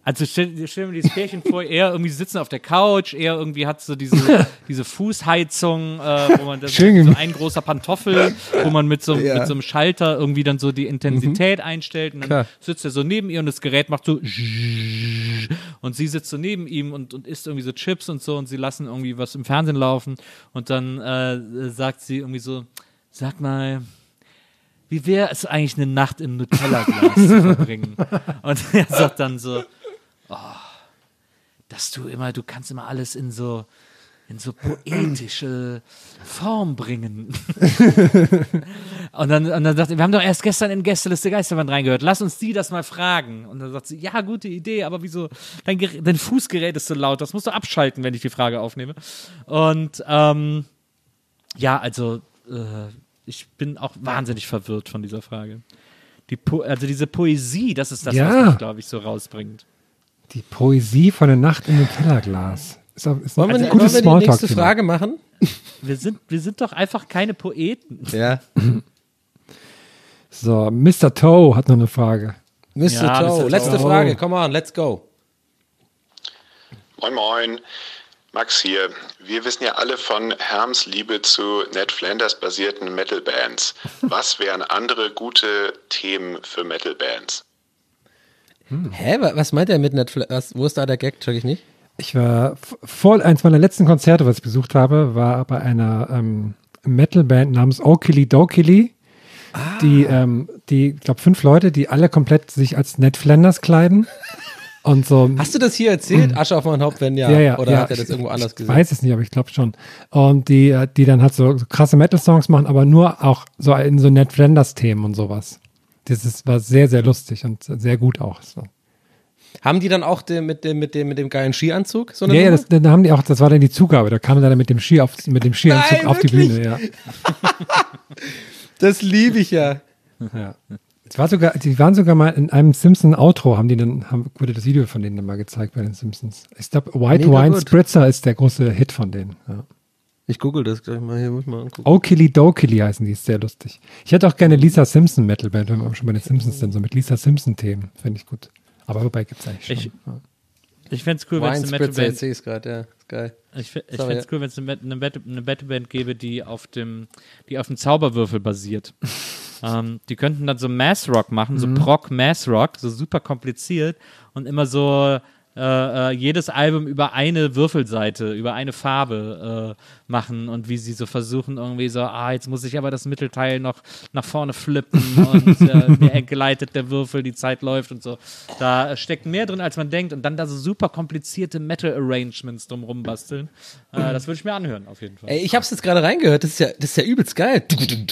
Also stell mir dieses Pärchen vor, er irgendwie sitzen auf der Couch, er irgendwie hat so diese Fußheizung, wo man das so ein großer Pantoffel, wo man mit so einem Schalter irgendwie dann so die Intensität einstellt und dann sitzt er so neben ihr und das Gerät macht so und sie sitzt so neben ihm und isst irgendwie so Chips und so und sie lassen irgendwie was im Fernsehen laufen und dann sagt sie irgendwie so, sag mal, wie wäre es eigentlich eine Nacht im Nutella-Glas zu verbringen? Und er sagt dann so, du kannst immer alles in so poetische Form bringen. und dann sagt er, wir haben doch erst gestern in Gästeliste Geisterbahn reingehört, lass uns die das mal fragen. Und dann sagt sie, ja, gute Idee, aber wieso, dein Fußgerät ist so laut, das musst du abschalten, wenn ich die Frage aufnehme. Und ich bin auch wahnsinnig verwirrt von dieser Frage. Diese Poesie, das ist das, was mich, glaube ich, so rausbringt. Die Poesie von der Nacht im Nutella-Glas. Wollen wir die nächste Frage machen? Wir sind doch einfach keine Poeten. Ja. So, Mr. Toe hat noch eine Frage. Mr. Toe, letzte Frage, come on, let's go. Moin, moin. Max hier. Wir wissen ja alle von Herms Liebe zu Ned Flanders basierten Metal-Bands. Was wären andere gute Themen für Metal-Bands? Hä? Was meint er mit Ned Flanders? Wo ist da der Gag? Check ich nicht. Ich war eins meiner letzten Konzerte, was ich besucht habe, war bei einer Metal-Band namens Okili Dokili. Die, ich glaube, 5 Leute, die alle komplett sich als Ned Flanders kleiden. Und so. Hast du das hier erzählt? Asche auf mein Haupt, wenn ja. Oder hat er das irgendwo anders gesehen? Ich weiß es nicht, aber ich glaube schon. Und die dann halt so krasse Metal-Songs machen, aber nur auch so in so Ned Flanders-Themen und sowas. War sehr, sehr lustig und sehr gut auch. So. Haben die dann auch mit dem geilen Skianzug? So eine dann haben die auch, das war dann die Zugabe, da kamen dann mit dem Skianzug Nein, auf die Bühne. Ja. Das liebe ich ja. Die waren sogar mal in einem Simpson-Outro, wurde das Video von denen dann mal gezeigt bei den Simpsons. Ich glaube, White Wine Spritzer ist der große Hit von denen. Ja. Ich google das gleich mal, hier muss ich mal angucken. Okili Dokili heißen die, ist sehr lustig. Ich hätte auch gerne Lisa Simpson Metal-Band, wenn wir schon bei den Simpsons sind, so mit Lisa Simpson-Themen, finde ich gut. Aber wobei gibt es eigentlich schon. Ich fände es cool, wenn es eine Metal-Band... Ich sehe es gerade, ja, ist geil. Ich fände es cool, wenn es eine Metal-Band gäbe, die auf dem Zauberwürfel basiert. Die könnten dann so Math-Rock machen, so Prog-Math-Rock, so super kompliziert und immer so jedes Album über eine Würfelseite, über eine Farbe machen und wie sie so versuchen irgendwie so, jetzt muss ich aber das Mittelteil noch nach vorne flippen und mir gleitet der Würfel, die Zeit läuft und so. Da steckt mehr drin, als man denkt und dann da so super komplizierte Metal-Arrangements drumrum basteln. Das würde ich mir anhören, auf jeden Fall. Ey, ich hab's jetzt gerade reingehört, das ist ja übelst geil.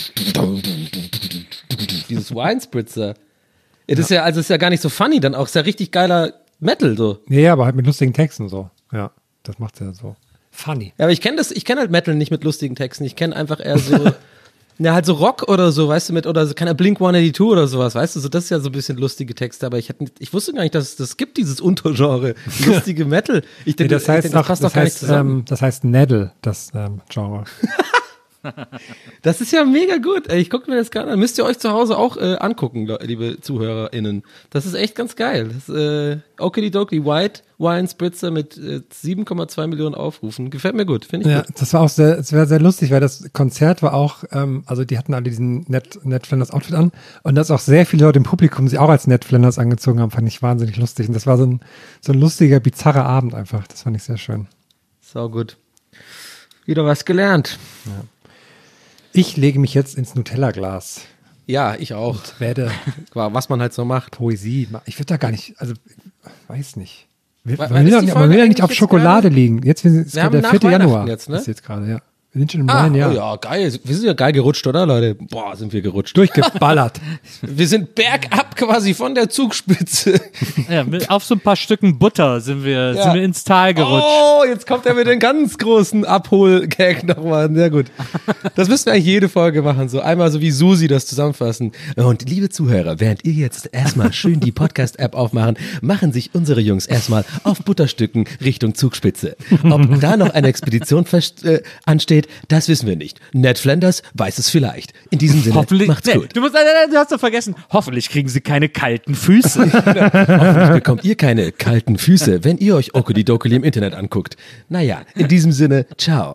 Dieses Wine-Spritzer. Das ist ja gar nicht so funny dann auch, ist ja richtig geiler Metal so. Ja, aber halt mit lustigen Texten so. Ja, das macht's ja so funny. Ja, aber ich kenne halt Metal nicht mit lustigen Texten. Ich kenne einfach eher so, halt so Rock oder so, weißt du, oder so, keine Blink-182 oder sowas, weißt du, so, das ist ja so ein bisschen lustige Texte, aber ich wusste gar nicht, dass es das gibt, dieses Untergenre, lustige Metal. Ich denke, das heißt Neddle, das Genre. Das ist ja mega gut. Ey, ich gucke mir das gerade an. Müsst ihr euch zu Hause auch angucken, liebe ZuhörerInnen. Das ist echt ganz geil. Das Okili-Dokili White Wine Spritzer mit 7,2 Millionen Aufrufen. Gefällt mir gut, finde ich gut. Das war auch sehr lustig, weil das Konzert war auch, also die hatten alle diesen Ned Flanders Outfit an und dass auch sehr viele Leute im Publikum sich auch als Ned Flanders angezogen haben, fand ich wahnsinnig lustig. Und das war so ein lustiger, bizarrer Abend einfach. Das fand ich sehr schön. Sau gut. Wieder was gelernt. Ja. Ich lege mich jetzt ins Nutella-Glas. Ja, ich auch. Und werde, was man halt so macht. Poesie. Ich würde da gar nicht, also, weiß nicht. Man will ja nicht auf Schokolade liegen. Jetzt ist der 4. Januar. Jetzt, ne? Ist jetzt gerade, ja. Wir sind schon im neuen Jahr. Oh ja, geil. Wir sind ja geil gerutscht, oder, Leute? Boah, sind wir gerutscht. Durchgeballert. Wir sind bergab quasi von der Zugspitze. Ja, auf so ein paar Stücken Butter sind wir ins Tal gerutscht. Oh, jetzt kommt er mit den ganz großen Abhol-Gag nochmal. Sehr gut. Das müssen wir eigentlich jede Folge machen. So einmal so wie Susi das zusammenfassen. Und liebe Zuhörer, während ihr jetzt erstmal schön die Podcast-App aufmachen, machen sich unsere Jungs erstmal auf Butterstücken Richtung Zugspitze. Ob da noch eine Expedition ansteht, geht, das wissen wir nicht. Ned Flanders weiß es vielleicht. In diesem Sinne, macht's gut. Du hast doch vergessen, hoffentlich kriegen sie keine kalten Füße. Hoffentlich bekommt ihr keine kalten Füße, wenn ihr euch Okelidokeli im Internet anguckt. Naja, in diesem Sinne, ciao.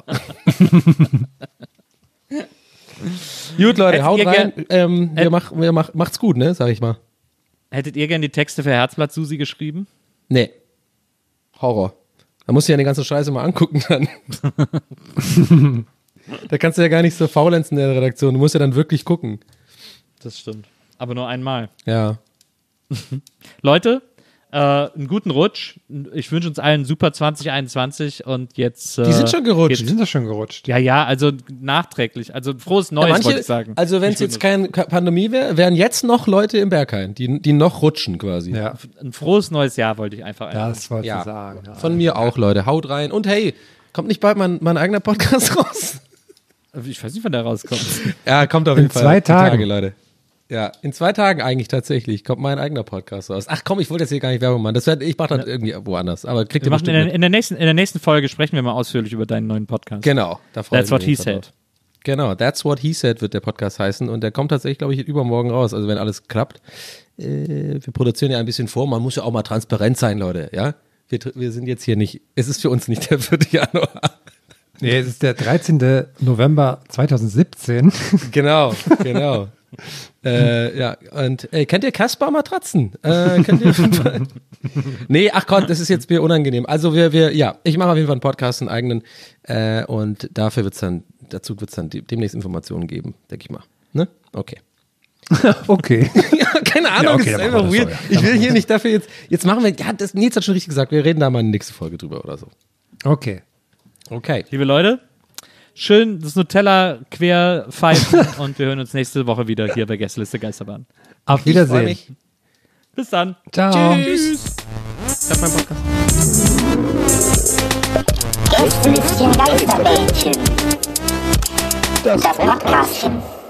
Gut, Leute, haut rein. Macht's gut, ne, sag ich mal. Hättet ihr gern die Texte für Herzblatt Susi geschrieben? Nee. Horror. Da musst du ja die ganze Scheiße mal angucken dann. Da kannst du ja gar nicht so faulenzen in der Redaktion. Du musst ja dann wirklich gucken. Das stimmt. Aber nur einmal. Ja. Leute, einen guten Rutsch. Ich wünsche uns allen super 2021 und jetzt. Die sind schon gerutscht. Die sind doch schon gerutscht. Ja, also nachträglich. Also frohes Neues, wollte ich sagen. Also wenn es jetzt keine Pandemie wäre, wären jetzt noch Leute im Berghain, die noch rutschen quasi. Ja. Ein frohes neues Jahr wollte ich einfach Das wollte ich sagen. Ja. Von mir auch, Leute. Haut rein. Und hey, kommt nicht bald mein eigener Podcast raus? Ich weiß nicht, wann der rauskommt. Ja, kommt auf jeden Fall. In 2 Tagen. Leute. Ja, in 2 Tagen eigentlich tatsächlich kommt mein eigener Podcast raus. Ach komm, ich wollte jetzt hier gar nicht Werbung machen. Ich mache das irgendwie woanders. Aber kriegt ihr bestimmt mit. In der nächsten Folge sprechen wir mal ausführlich über deinen neuen Podcast. Genau. Da freue ich mich. That's what he said. Genau, That's what he said wird der Podcast heißen. Und der kommt tatsächlich, glaube ich, übermorgen raus. Also wenn alles klappt. Wir produzieren ja ein bisschen vor. Man muss ja auch mal transparent sein, Leute. Ja, wir sind jetzt hier nicht. Es ist für uns nicht der 4. Januar. Nee, es ist der 13. November 2017. Genau. Ja, und kennt ihr Kaspar Matratzen? Nee, ach Gott, das ist jetzt mir unangenehm. Also ich mache auf jeden Fall einen Podcast, einen eigenen, und dazu wird es dann demnächst Informationen geben, denke ich mal. Ne? Okay. Okay. Ja, keine Ahnung, ja, okay, das ist einfach weird. Ich will hier nicht dafür jetzt machen wir, Nils hat schon richtig gesagt, wir reden da mal in der nächsten Folge drüber oder so. Okay. Liebe Leute, schön das Nutella quer pfeifen und wir hören uns nächste Woche wieder hier bei Gästeliste Geisterbahn. Auf Wiedersehen. Bis dann. Ciao. Tschüss. Das ist mein Podcast. Gästelistchen Geisterbällchen. Das Podcastchen.